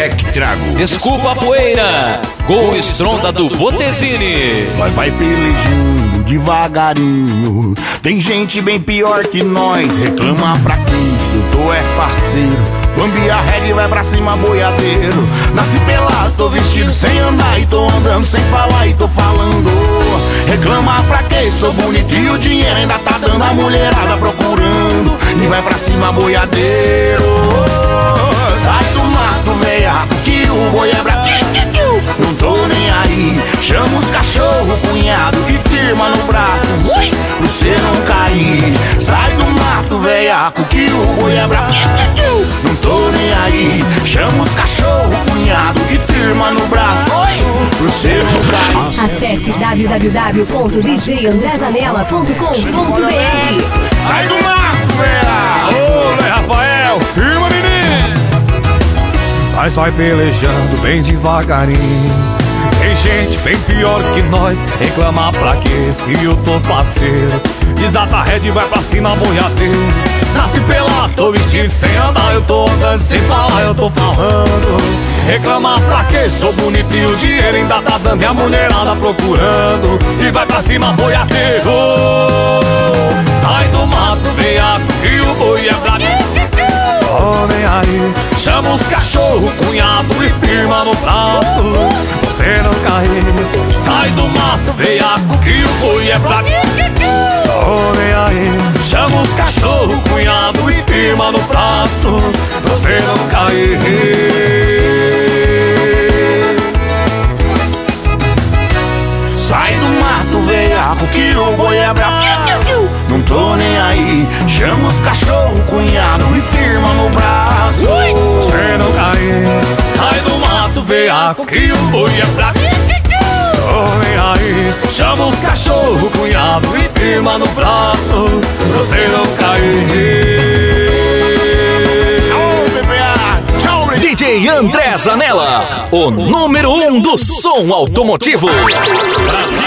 Black Trago. Desculpa a poeira, gol estronda do Botesini. Nós vai pelejando devagarinho. Tem gente bem pior que nós, reclama pra que isso, tô é faceiro. Bambi a regra e vai pra cima boiadeiro. Nasci pelado, tô vestido sem andar e tô andando sem falar e tô falando. Reclama pra que sou bonito e o dinheiro ainda tá dando, a mulherada procurando e vai pra cima boiadeiro. Sai do mato, veiaco, que o boi é brabo. Não tô nem aí, chama os cachorro, cunhado e firma no braço pra cê não cair. Sai do mato, veiaco, que o boi é brabo. Não tô nem aí, chama os cachorro, cunhado e firma no braço pra cê não cair. Acesse www.djandrezanella.com.br. Sai do mato, veiaco. Ô, Zé Rafael, firma, menino. Nós vai pelejando bem devagarinho. Tem gente bem pior que nós, reclamar pra quê se eu tô faceiro. Desata a rede e vai pra cima boiadeiro. Nasci pelado, tô vestido sem andar, eu tô andando sem falar, eu tô falando. Reclamar pra quê? Sou bonito e o dinheiro ainda tá dando e a mulherada procurando e vai pra cima boiadeiro. Sai do mato, veiaco, e o boi é brabo. Oh, nem aí, chama os cachorro, cunhado e firma no braço você não cair. Sai do mato, veiaco, que o boi é brabo. Oh, nem aí, chama os cachorro, cunhado e firma no braço você não cair. Sai do mato, veiaco, que o boi é brabo. Não tô nem aí, chama os cachorro, cunhado e firma no braço você não cair. Sai do mato, veiaco, que o boi é brabo. Oh, nem aí, chama os cachorro, cunhado e firma no braço você não cair. DJ André Zanella, o número 1 do som automotivo. Brasil.